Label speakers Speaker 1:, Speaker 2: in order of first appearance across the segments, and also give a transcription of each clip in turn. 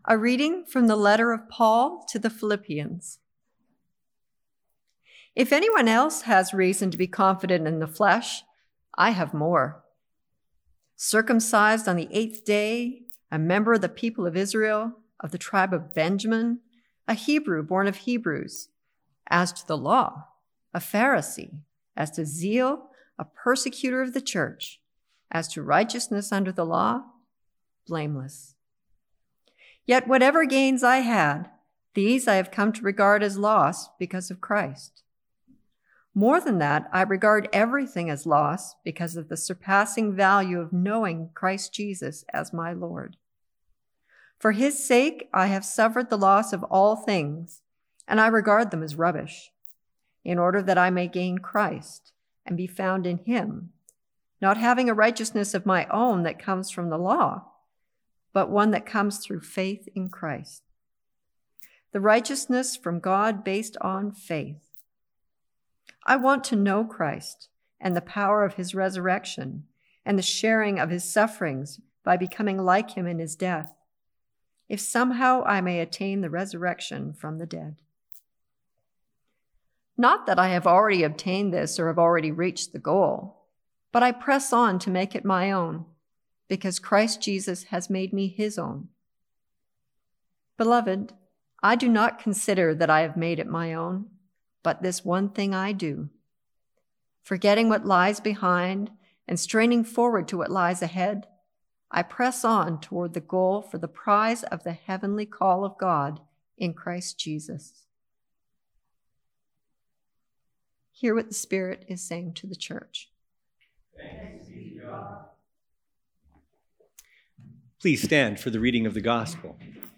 Speaker 1: A reading from the letter of Paul to the Philippians. If anyone else has reason to be confident in the flesh, I have more. Circumcised on the 8th day, a member of the people of Israel, of the tribe of Benjamin, a Hebrew born of Hebrews, as to the law, a Pharisee, as to zeal, a persecutor of the church, as to righteousness under the law, blameless. Yet whatever gains I had, these I have come to regard as loss because of Christ. More than that, I regard everything as loss because of the surpassing value of knowing Christ Jesus as my Lord. For his sake, I have suffered the loss of all things, and I regard them as rubbish, in order that I may gain Christ and be found in him, not having a righteousness of my own that comes from the law, but one that comes through faith in Christ. The righteousness from God based on faith. I want to know Christ and the power of his resurrection and the sharing of his sufferings by becoming like him in his death, if somehow I may attain the resurrection from the dead. Not that I have already obtained this or have already reached the goal, but I press on to make it my own, because Christ Jesus has made me his own. Beloved, I do not consider that I have made it my own, but this one thing I do, forgetting what lies behind and straining forward to what lies ahead, I press on toward the goal for the prize of the heavenly call of God in Christ Jesus. Hear what the Spirit is saying to the church.
Speaker 2: Thanks be to God.
Speaker 3: Please stand for the reading of the gospel.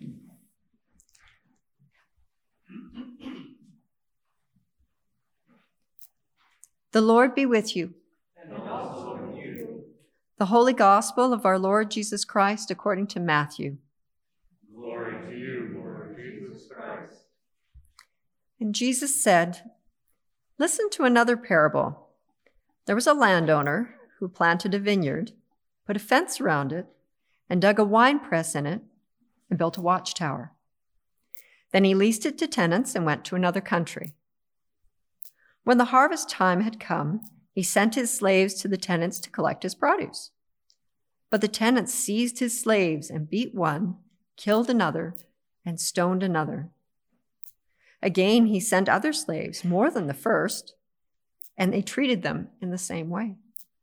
Speaker 1: The Lord be with you.
Speaker 2: And also with you.
Speaker 1: The Holy Gospel of our Lord Jesus Christ according to Matthew.
Speaker 2: Glory to you, Lord Jesus Christ.
Speaker 1: And Jesus said, "Listen to another parable. There was a landowner who planted a vineyard, put a fence around it, and dug a winepress in it, and built a watchtower. Then he leased it to tenants and went to another country. When the harvest time had come, he sent his slaves to the tenants to collect his produce. But the tenants seized his slaves and beat one, killed another, and stoned another. Again, he sent other slaves, more than the first, and they treated them in the same way.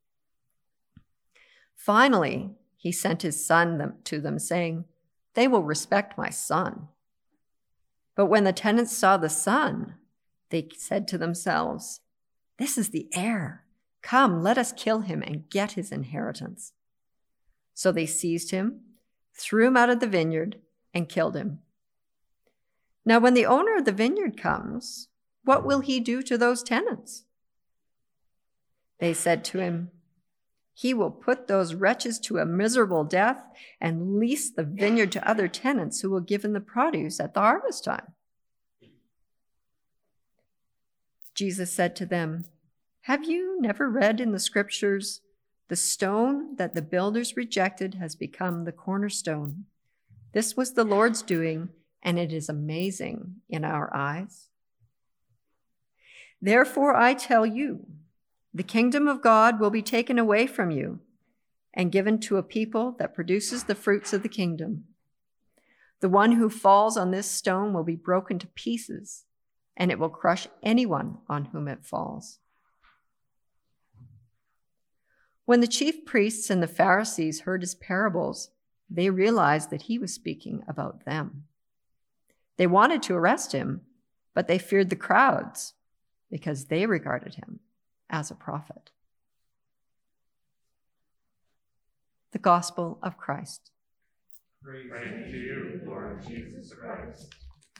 Speaker 1: Finally, he sent his son to them, saying, 'They will respect my son.' But when the tenants saw the son, they said to themselves, 'This is the heir. Come, let us kill him and get his inheritance.' So they seized him, threw him out of the vineyard, and killed him. Now, when the owner of the vineyard comes, what will he do to those tenants?" They said to him, "He will put those wretches to a miserable death and lease the vineyard to other tenants who will give him the produce at the harvest time." Jesus said to them, "Have you never read in the scriptures, 'The stone that the builders rejected has become the cornerstone. This was the Lord's doing, and it is amazing in our eyes'? Therefore I tell you, the kingdom of God will be taken away from you and given to a people that produces the fruits of the kingdom. The one who falls on this stone will be broken to pieces, and it will crush anyone on whom it falls." When the chief priests and the Pharisees heard his parables, they realized that he was speaking about them. They wanted to arrest him, but they feared the crowds because they regarded him as a prophet. The Gospel of Christ.
Speaker 2: Praise to you, Lord Jesus Christ.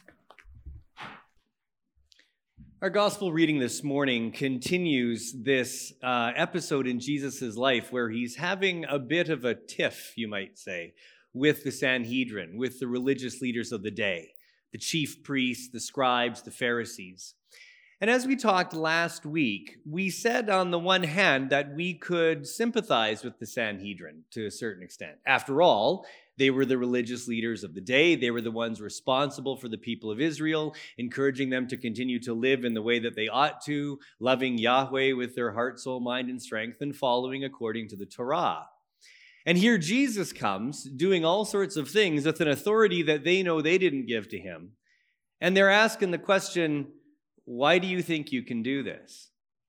Speaker 3: Our gospel reading this morning continues this episode in Jesus' life where he's having a bit of a tiff, you might say, with the Sanhedrin, with the religious leaders of the day, the chief priests, the scribes, the Pharisees. And as we talked last week, we said on the one hand that we could sympathize with the Sanhedrin to a certain extent. After all, they were the religious leaders of the day. They were the ones responsible for the people of Israel, encouraging them to continue to live in the way that they ought to, loving Yahweh with their heart, soul, mind, and strength, and following according to the Torah. And here Jesus comes, doing all sorts of things with an authority that they know they didn't give to him. And they're asking the question, why do you think you can do this?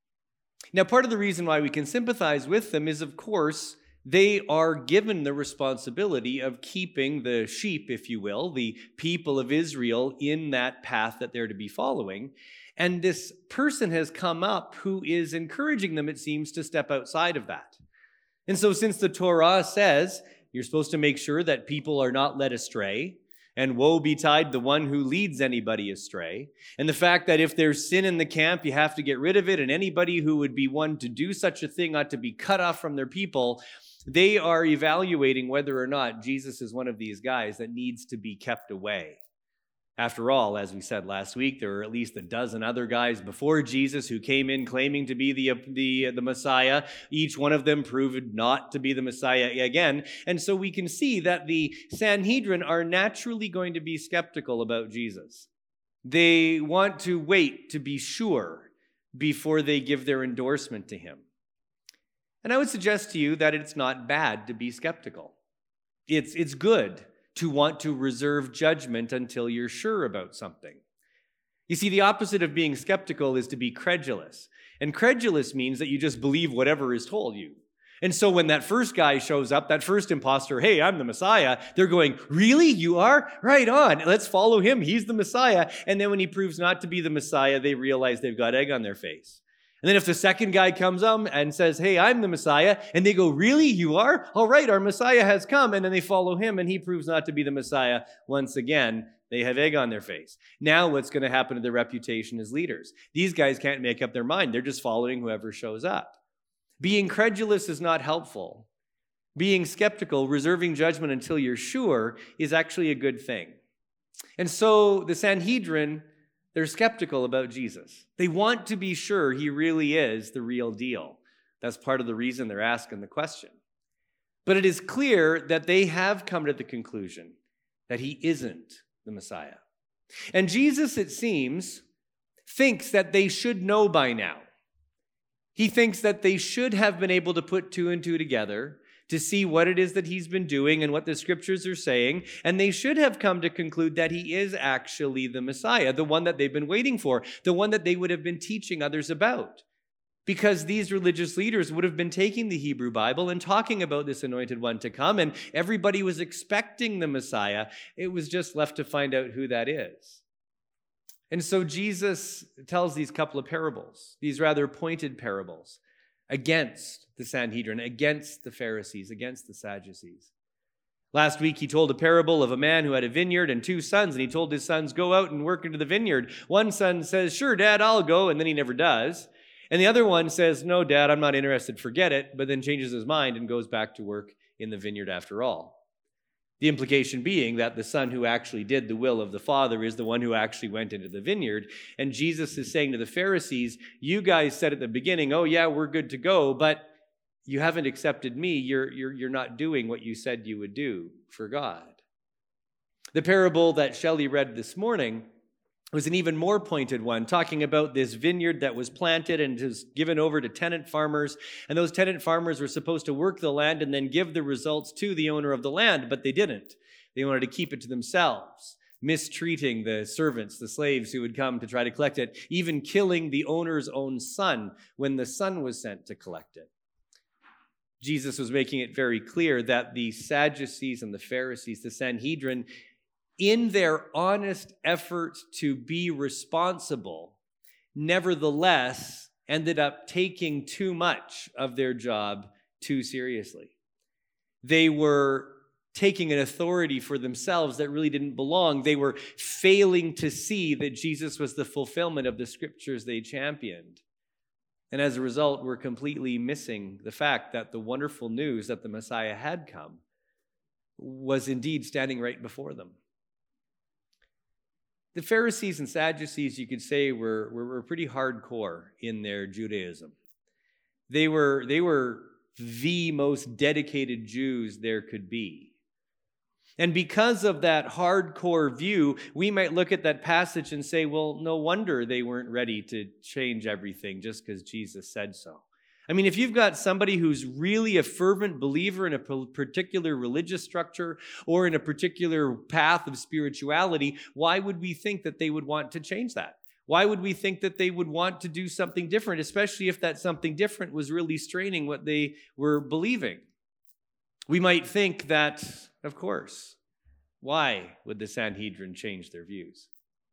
Speaker 3: Now, part of the reason why we can sympathize with them is, of course, they are given the responsibility of keeping the sheep, if you will, the people of Israel in that path that they're to be following. And this person has come up who is encouraging them, it seems, to step outside of that. And so since the Torah says you're supposed to make sure that people are not led astray, and woe betide the one who leads anybody astray. And the fact that if there's sin in the camp, you have to get rid of it, and anybody who would be one to do such a thing ought to be cut off from their people. They are evaluating whether or not Jesus is one of these guys that needs to be kept away. After all, as we said last week, there were at least a dozen other guys before Jesus who came in claiming to be the Messiah. Each one of them proved not to be the Messiah again. And so we can see that the Sanhedrin are naturally going to be skeptical about Jesus. They want to wait to be sure before they give their endorsement to him. And I would suggest to you that it's not bad to be skeptical. It's good to want to reserve judgment until you're sure about something. You see, the opposite of being skeptical is to be credulous. And credulous means that you just believe whatever is told you. And so when that first guy shows up, that first imposter, hey, I'm the Messiah, they're going, really? You are? Right on. Let's follow him. He's the Messiah. And then when he proves not to be the Messiah, they realize they've got egg on their face. And then if the second guy comes up and says, hey, I'm the Messiah, and they go, really? You are? All right, our Messiah has come. And then they follow him, and he proves not to be the Messiah. Once again, they have egg on their face. Now what's going to happen to their reputation as leaders? These guys can't make up their mind. They're just following whoever shows up. Being credulous is not helpful. Being skeptical, reserving judgment until you're sure, is actually a good thing. And so the Sanhedrin, they're skeptical about Jesus. They want to be sure he really is the real deal. That's part of the reason they're asking the question. But it is clear that they have come to the conclusion that he isn't the Messiah. And Jesus, it seems, thinks that they should know by now. He thinks that they should have been able to put two and two together to see what it is that he's been doing and what the scriptures are saying, and they should have come to conclude that he is actually the Messiah, the one that they've been waiting for, the one that they would have been teaching others about. Because these religious leaders would have been taking the Hebrew Bible and talking about this anointed one to come, and everybody was expecting the Messiah. It was just left to find out who that is. And so Jesus tells these couple of parables, these rather pointed parables, against the Sanhedrin, against the Pharisees, against the Sadducees. Last week, he told a parable of a man who had a vineyard and two sons, and he told his sons, go out and work into the vineyard. One son says, sure, Dad, I'll go, and then he never does. And the other one says, no, Dad, I'm not interested, forget it, but then changes his mind and goes back to work in the vineyard after all. The implication being that the son who actually did the will of the Father is the one who actually went into the vineyard. And Jesus is saying to the Pharisees, you guys said at the beginning, oh yeah, we're good to go, but you haven't accepted me. You're not doing what you said you would do for God. The parable that Shelley read this morning was an even more pointed one, talking about this vineyard that was planted and was given over to tenant farmers. And those tenant farmers were supposed to work the land and then give the results to the owner of the land, but they didn't. They wanted to keep it to themselves, mistreating the servants, the slaves who would come to try to collect it, even killing the owner's own son when the son was sent to collect it. Jesus was making it very clear that the Sadducees and the Pharisees, the Sanhedrin, in their honest effort to be responsible, nevertheless ended up taking too much of their job too seriously. They were taking an authority for themselves that really didn't belong. They were failing to see that Jesus was the fulfillment of the scriptures they championed. And as a result, we're completely missing the fact that the wonderful news that the Messiah had come was indeed standing right before them. The Pharisees and Sadducees, you could say, were pretty hardcore in their Judaism. They were the most dedicated Jews there could be. And because of that hardcore view, we might look at that passage and say, well, no wonder they weren't ready to change everything just because Jesus said so. I mean, if you've got somebody who's really a fervent believer in a particular religious structure or in a particular path of spirituality, why would we think that they would want to change that? Why would we think that they would want to do something different, especially if that something different was really straining what they were believing? We might think that, of course, why would the Sanhedrin change their views?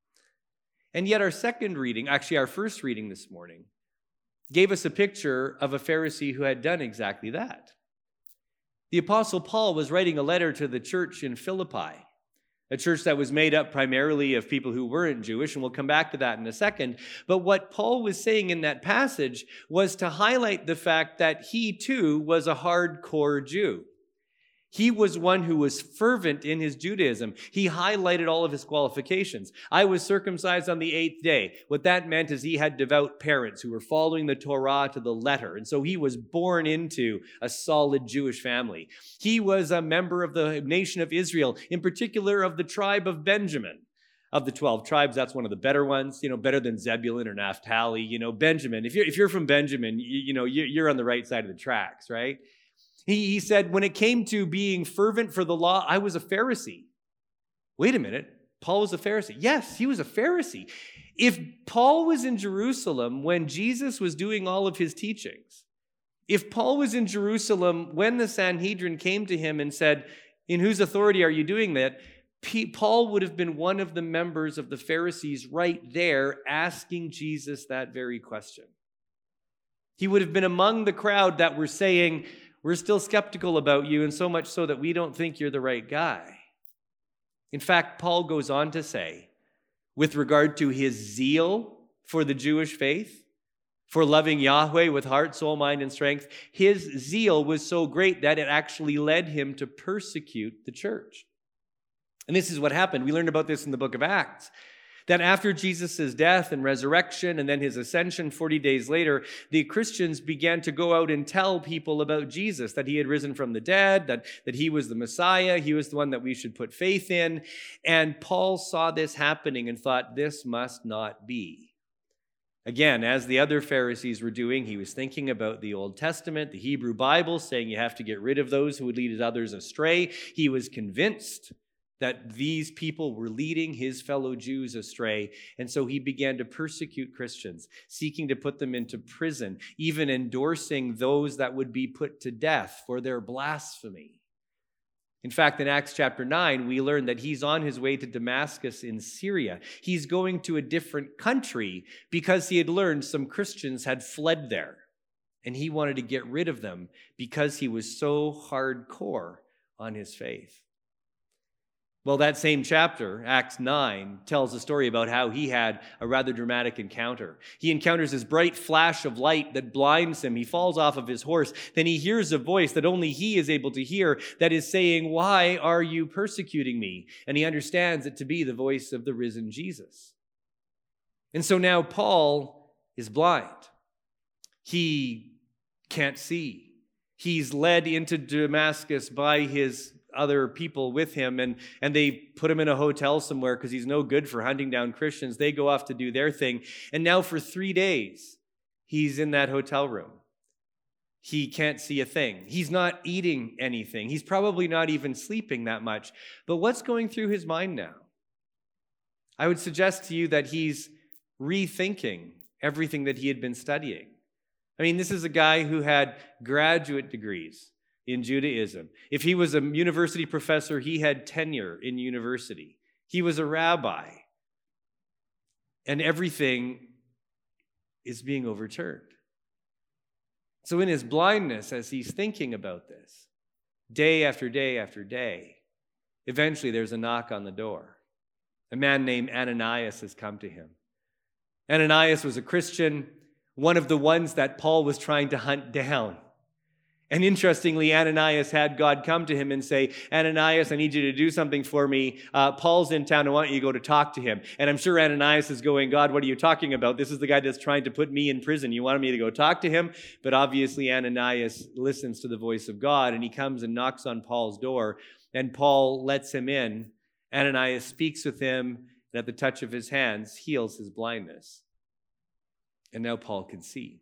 Speaker 3: And yet our second reading, actually our first reading this morning, gave us a picture of a Pharisee who had done exactly that. The Apostle Paul was writing a letter to the church in Philippi, a church that was made up primarily of people who weren't Jewish, and we'll come back to that in a second. But what Paul was saying in that passage was to highlight the fact that he too was a hardcore Jew. He was one who was fervent in his Judaism. He highlighted all of his qualifications. I was circumcised on the 8th day. What that meant is he had devout parents who were following the Torah to the letter. And so he was born into a solid Jewish family. He was a member of the nation of Israel, in particular of the tribe of Benjamin. Of the 12 tribes, that's one of the better ones, better than Zebulun or Naphtali. Benjamin, if you're from Benjamin, you're on the right side of the tracks, right? He said, when it came to being fervent for the law, I was a Pharisee. Wait a minute. Paul was a Pharisee. Yes, he was a Pharisee. If Paul was in Jerusalem when Jesus was doing all of his teachings, if Paul was in Jerusalem when the Sanhedrin came to him and said, in whose authority are you doing that? Paul would have been one of the members of the Pharisees right there asking Jesus that very question. He would have been among the crowd that were saying, we're still skeptical about you, and so much so that we don't think you're the right guy. In fact, Paul goes on to say, with regard to his zeal for the Jewish faith, for loving Yahweh with heart, soul, mind, and strength, his zeal was so great that it actually led him to persecute the church. And this is what happened. We learned about this in the book of Acts. That after Jesus' death and resurrection and then his ascension 40 days later, the Christians began to go out and tell people about Jesus, that he had risen from the dead, that he was the Messiah, he was the one that we should put faith in. And Paul saw this happening and thought, this must not be. Again, as the other Pharisees were doing, he was thinking about the Old Testament, the Hebrew Bible, saying you have to get rid of those who would lead others astray. He was convinced that these people were leading his fellow Jews astray. And so he began to persecute Christians, seeking to put them into prison, even endorsing those that would be put to death for their blasphemy. In fact, in Acts chapter 9, we learn that he's on his way to Damascus in Syria. He's going to a different country because he had learned some Christians had fled there. And he wanted to get rid of them because he was so hardcore on his faith. Well, that same chapter, Acts 9, tells a story about how he had a rather dramatic encounter. He encounters this bright flash of light that blinds him. He falls off of his horse. Then he hears a voice that only he is able to hear that is saying, "Why are you persecuting me?" And he understands it to be the voice of the risen Jesus. And so now Paul is blind. He can't see. He's led into Damascus by his other people with him, and they put him in a hotel somewhere because he's no good for hunting down Christians. They go off to do their thing. And now for 3 days, he's in that hotel room. He can't see a thing. He's not eating anything. He's probably not even sleeping that much. But what's going through his mind now? I would suggest to you that he's rethinking everything that he had been studying. I mean, this is a guy who had graduate degrees in Judaism. If he was a university professor, he had tenure in university. He was a rabbi. And everything is being overturned. So in his blindness, as he's thinking about this, day after day after day, eventually there's a knock on the door. A man named Ananias has come to him. Ananias was a Christian, one of the ones that Paul was trying to hunt down. And interestingly, Ananias had God come to him and say, Ananias, I need you to do something for me. Paul's in town. I want you to go to talk to him. And I'm sure Ananias is going, God, what are you talking about? This is the guy that's trying to put me in prison. You wanted me to go talk to him? But obviously Ananias listens to the voice of God, and he comes and knocks on Paul's door, and Paul lets him in. Ananias speaks with him, and at the touch of his hands, heals his blindness. And now Paul can see.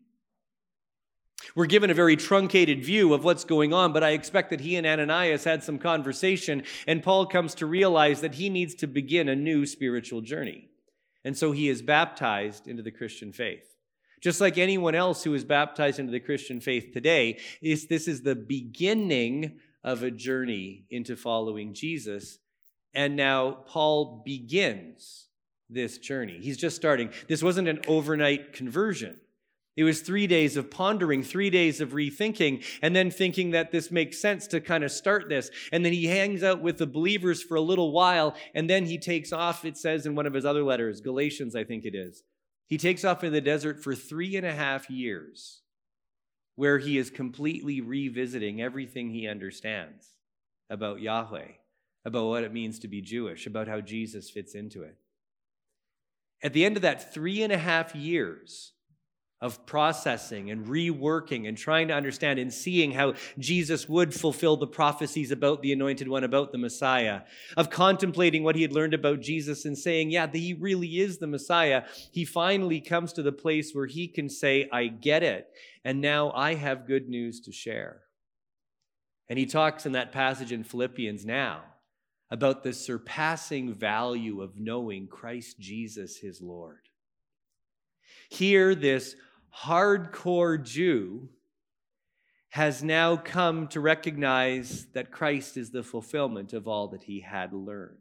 Speaker 3: We're given a very truncated view of what's going on, but I expect that he and Ananias had some conversation, and Paul comes to realize that he needs to begin a new spiritual journey. And so he is baptized into the Christian faith. Just like anyone else who is baptized into the Christian faith today, this is the beginning of a journey into following Jesus. And now Paul begins this journey. He's just starting. This wasn't an overnight conversion. It was 3 days of pondering, 3 days of rethinking, and then thinking that this makes sense to kind of start this. And then he hangs out with the believers for a little while, and then he takes off, it says in one of his other letters, Galatians, I think it is. He takes off in the desert for 3.5 years, where he is completely revisiting everything he understands about Yahweh, about what it means to be Jewish, about how Jesus fits into it. At the end of that 3.5 years of processing and reworking and trying to understand and seeing how Jesus would fulfill the prophecies about the Anointed One, about the Messiah, of contemplating what he had learned about Jesus and saying, yeah, he really is the Messiah, he finally comes to the place where he can say, I get it, and now I have good news to share. And he talks in that passage in Philippians now about the surpassing value of knowing Christ Jesus, his Lord. Here, this hardcore Jew has now come to recognize that Christ is the fulfillment of all that he had learned.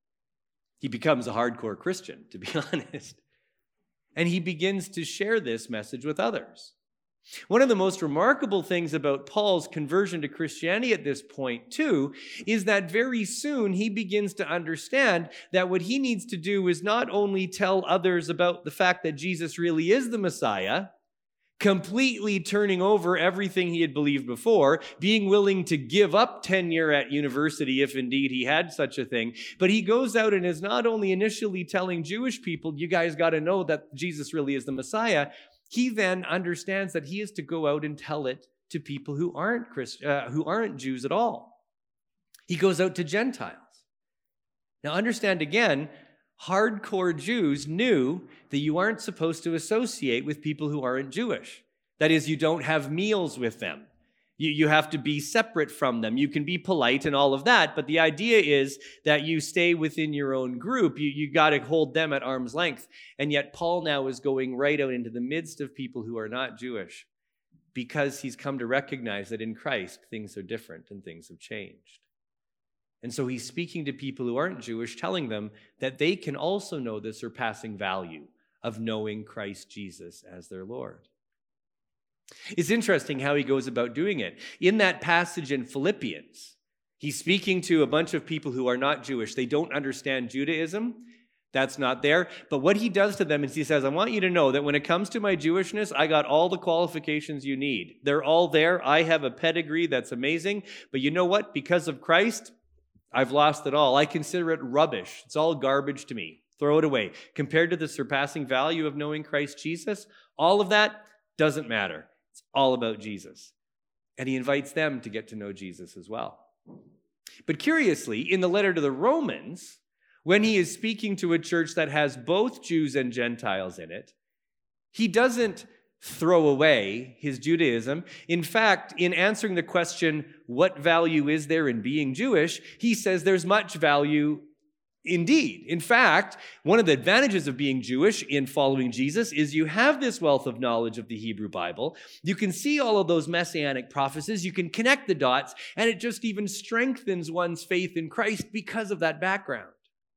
Speaker 3: He becomes a hardcore Christian, to be honest. And he begins to share this message with others. One of the most remarkable things about Paul's conversion to Christianity at this point, too, is that very soon he begins to understand that what he needs to do is not only tell others about the fact that Jesus really is the Messiah, completely turning over everything he had believed before, being willing to give up tenure at university if indeed he had such a thing, but he goes out and is not only initially telling Jewish people, you guys got to know that Jesus really is the Messiah. He then understands that he is to go out and tell it to people who aren't Jews at all. He goes out to Gentiles. Now understand again, hardcore Jews knew that you aren't supposed to associate with people who aren't Jewish. That is, you don't have meals with them. You have to be separate from them. You can be polite and all of that, but the idea is that you stay within your own group. You got to hold them at arm's length. And yet Paul now is going right out into the midst of people who are not Jewish because he's come to recognize that in Christ things are different and things have changed. And so he's speaking to people who aren't Jewish, telling them that they can also know the surpassing value of knowing Christ Jesus as their Lord. It's interesting how he goes about doing it. In that passage in Philippians, he's speaking to a bunch of people who are not Jewish. They don't understand Judaism. That's not there. But what he does to them is he says, I want you to know that when it comes to my Jewishness, I got all the qualifications you need. They're all there. I have a pedigree that's amazing. But you know what? Because of Christ, I've lost it all. I consider it rubbish. It's all garbage to me. Throw it away. Compared to the surpassing value of knowing Christ Jesus, all of that doesn't matter. It's all about Jesus. And he invites them to get to know Jesus as well. But curiously, in the letter to the Romans, when he is speaking to a church that has both Jews and Gentiles in it, he doesn't throw away his Judaism. In fact, in answering the question, what value is there in being Jewish, he says there's much value indeed. In fact, one of the advantages of being Jewish in following Jesus is you have this wealth of knowledge of the Hebrew Bible. You can see all of those messianic prophecies. You can connect the dots, and it just even strengthens one's faith in Christ because of that background.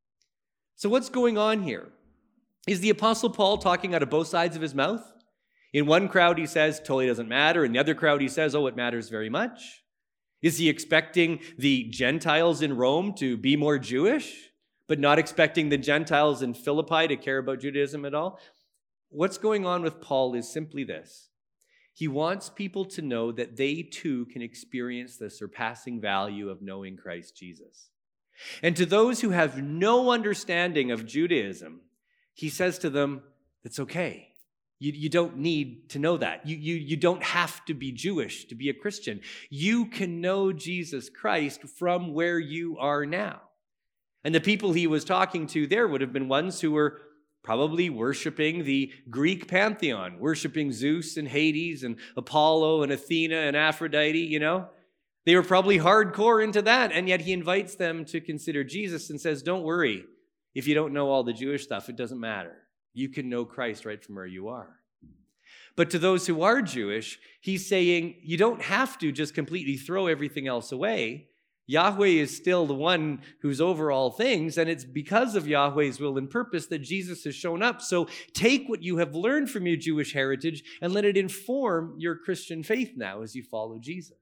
Speaker 3: So what's going on here? Is the Apostle Paul talking out of both sides of his mouth? In one crowd, he says, totally doesn't matter. In the other crowd, he says, oh, it matters very much. Is he expecting the Gentiles in Rome to be more Jewish, but not expecting the Gentiles in Philippi to care about Judaism at all? What's going on with Paul is simply this. He wants people to know that they too can experience the surpassing value of knowing Christ Jesus. And to those who have no understanding of Judaism, he says to them, it's okay. You don't need to know that. You don't have to be Jewish to be a Christian. You can know Jesus Christ from where you are now. And the people he was talking to there would have been ones who were probably worshiping the Greek pantheon, worshiping Zeus and Hades and Apollo and Athena and Aphrodite, They were probably hardcore into that, and yet he invites them to consider Jesus and says, don't worry. If you don't know all the Jewish stuff, it doesn't matter. You can know Christ right from where you are. But to those who are Jewish, he's saying you don't have to just completely throw everything else away. Yahweh is still the one who's over all things, and it's because of Yahweh's will and purpose that Jesus has shown up. So take what you have learned from your Jewish heritage and let it inform your Christian faith now as you follow Jesus.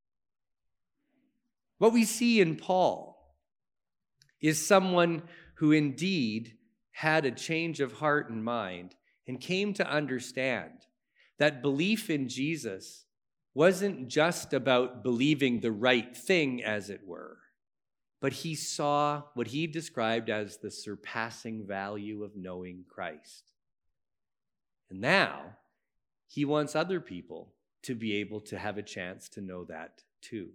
Speaker 3: What we see in Paul is someone who indeed had a change of heart and mind and came to understand that belief in Jesus wasn't just about believing the right thing, as it were, but he saw what he described as the surpassing value of knowing Christ. And now he wants other people to be able to have a chance to know that too.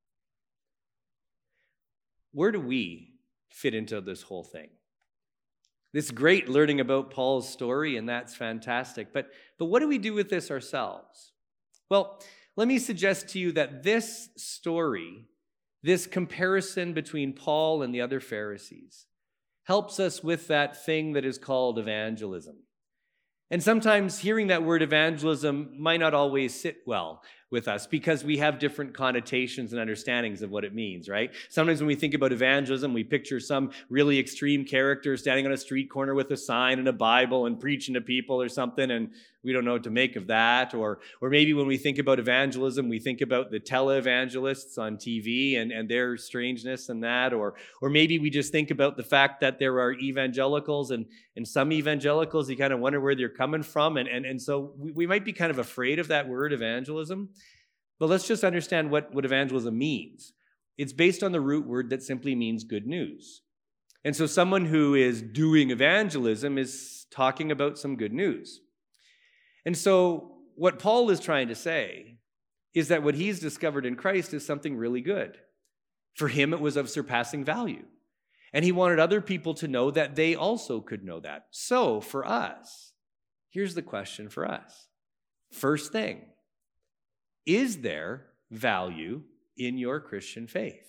Speaker 3: Where do we fit into this whole thing? It's great learning about Paul's story, and that's fantastic. But what do we do with this ourselves? Well, let me suggest to you that this story, this comparison between Paul and the other Pharisees, helps us with that thing that is called evangelism. And sometimes hearing that word evangelism might not always sit well with us because we have different connotations and understandings of what it means, right? Sometimes when we think about evangelism, we picture some really extreme character standing on a street corner with a sign and a Bible and preaching to people or something, and we don't know what to make of that. Or maybe when we think about evangelism, we think about the televangelists on TV and their strangeness and that. Or maybe we just think about the fact that there are evangelicals and some evangelicals, you kind of wonder where they're coming from. And so we might be kind of afraid of that word evangelism. But let's just understand what evangelism means. It's based on the root word that simply means good news. And so someone who is doing evangelism is talking about some good news. And so what Paul is trying to say is that what he's discovered in Christ is something really good. For him, it was of surpassing value. And he wanted other people to know that they also could know that. So for us, here's the question for us. First thing, is there value in your Christian faith?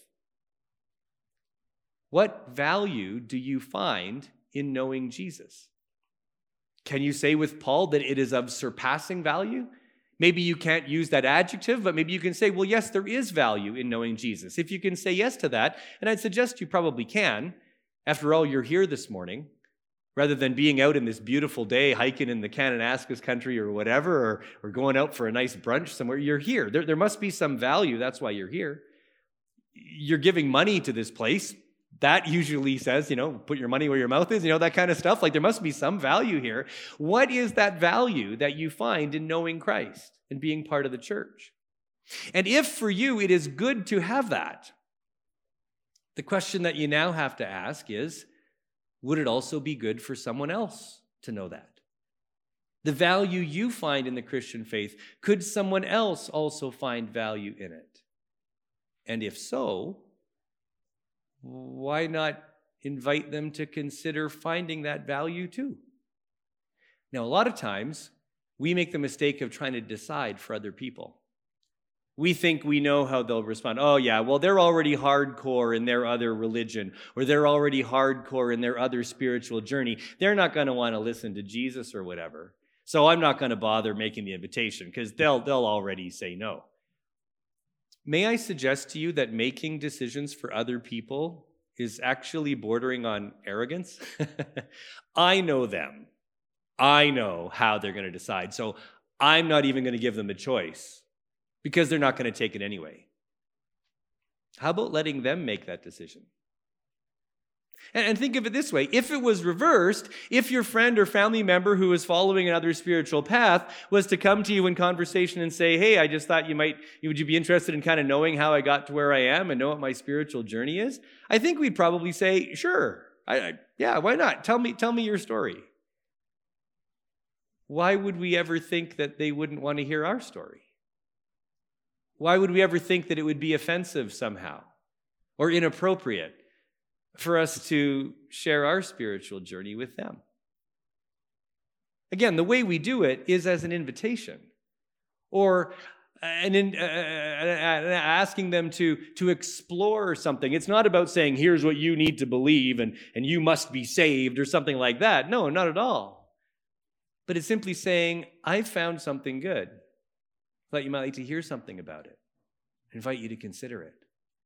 Speaker 3: What value do you find in knowing Jesus? Can you say with Paul that it is of surpassing value? Maybe you can't use that adjective, but maybe you can say, well, yes, there is value in knowing Jesus. If you can say yes to that, and I'd suggest you probably can. After all, you're here this morning. Rather than being out in this beautiful day, hiking in the Kananaskis country or whatever, or going out for a nice brunch somewhere, you're here. There must be some value. That's why you're here. You're giving money to this place. That usually says, put your money where your mouth is, that kind of stuff. Like there must be some value here. What is that value that you find in knowing Christ and being part of the church? And if for you it is good to have that, the question that you now have to ask is, would it also be good for someone else to know that? The value you find in the Christian faith, could someone else also find value in it? And if so, why not invite them to consider finding that value too? Now, a lot of times, we make the mistake of trying to decide for other people. We think we know how they'll respond. Oh, yeah, well, they're already hardcore in their other religion, or they're already hardcore in their other spiritual journey. They're not going to want to listen to Jesus or whatever. So I'm not going to bother making the invitation because they'll already say no. May I suggest to you that making decisions for other people is actually bordering on arrogance? I know them. I know how they're going to decide. So I'm not even going to give them a choice because they're not going to take it anyway. How about letting them make that decision? And think of it this way. If it was reversed, if your friend or family member who is following another spiritual path was to come to you in conversation and say, hey, I just thought would you be interested in kind of knowing how I got to where I am and know what my spiritual journey is? I think we'd probably say, sure. Yeah, why not? Tell me your story. Why would we ever think that they wouldn't want to hear our story? Why would we ever think that it would be offensive somehow or inappropriate for us to share our spiritual journey with them? Again, the way we do it is as an invitation or asking them to explore something. It's not about saying, here's what you need to believe and you must be saved or something like that. No, not at all. But it's simply saying, I found something good. Thought you might like to hear something about it. I invite you to consider it.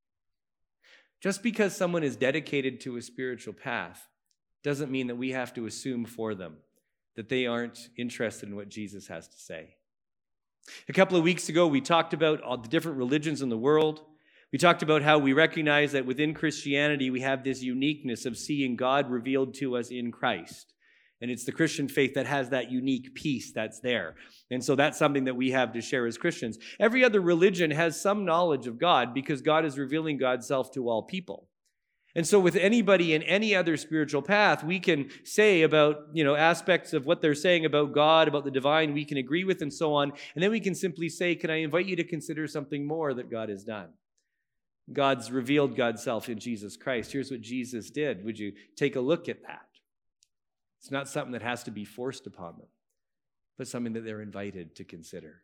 Speaker 3: Just because someone is dedicated to a spiritual path doesn't mean that we have to assume for them that they aren't interested in what Jesus has to say. A couple of weeks ago, we talked about all the different religions in the world. We talked about how we recognize that within Christianity, we have this uniqueness of seeing God revealed to us in Christ. And it's the Christian faith that has that unique piece that's there. And so that's something that we have to share as Christians. Every other religion has some knowledge of God because God is revealing God's self to all people. And so with anybody in any other spiritual path, we can say about, aspects of what they're saying about God, about the divine, we can agree with and so on. And then we can simply say, can I invite you to consider something more that God has done? God's revealed God's self in Jesus Christ. Here's what Jesus did. Would you take a look at that? It's not something that has to be forced upon them, but something that they're invited to consider.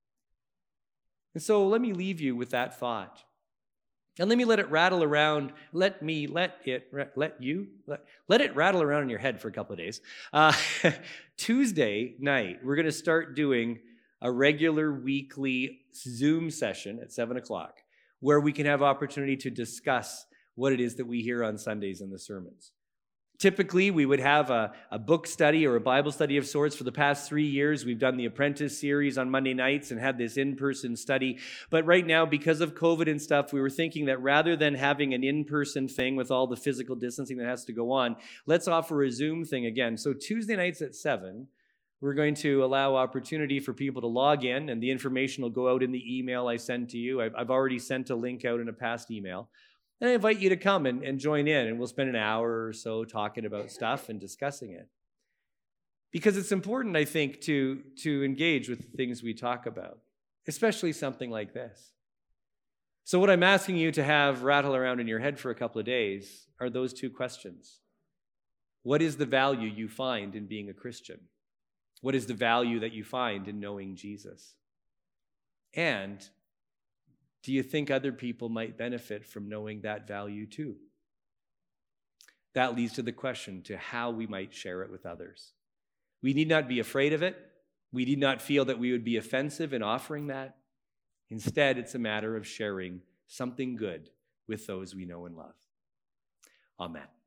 Speaker 3: And so let me leave you with that thought. And let me let it rattle around. Let it rattle around in your head for a couple of days. Tuesday night, we're going to start doing a regular weekly Zoom session at 7:00 where we can have opportunity to discuss what it is that we hear on Sundays in the sermons. Typically, we would have a book study or a Bible study of sorts. For the past 3 years, we've done the Apprentice series on Monday nights and had this in-person study. But right now, because of COVID and stuff, we were thinking that rather than having an in-person thing with all the physical distancing that has to go on, let's offer a Zoom thing again. So Tuesday nights at 7, we're going to allow opportunity for people to log in, and the information will go out in the email I send to you. I've already sent a link out in a past email. And I invite you to come and join in, and we'll spend an hour or so talking about stuff and discussing it. Because it's important, I think, to engage with the things we talk about, especially something like this. So what I'm asking you to have rattle around in your head for a couple of days are those two questions. What is the value you find in being a Christian? What is the value that you find in knowing Jesus? And do you think other people might benefit from knowing that value too? That leads to the question to how we might share it with others. We need not be afraid of it. We need not feel that we would be offensive in offering that. Instead, it's a matter of sharing something good with those we know and love. Amen.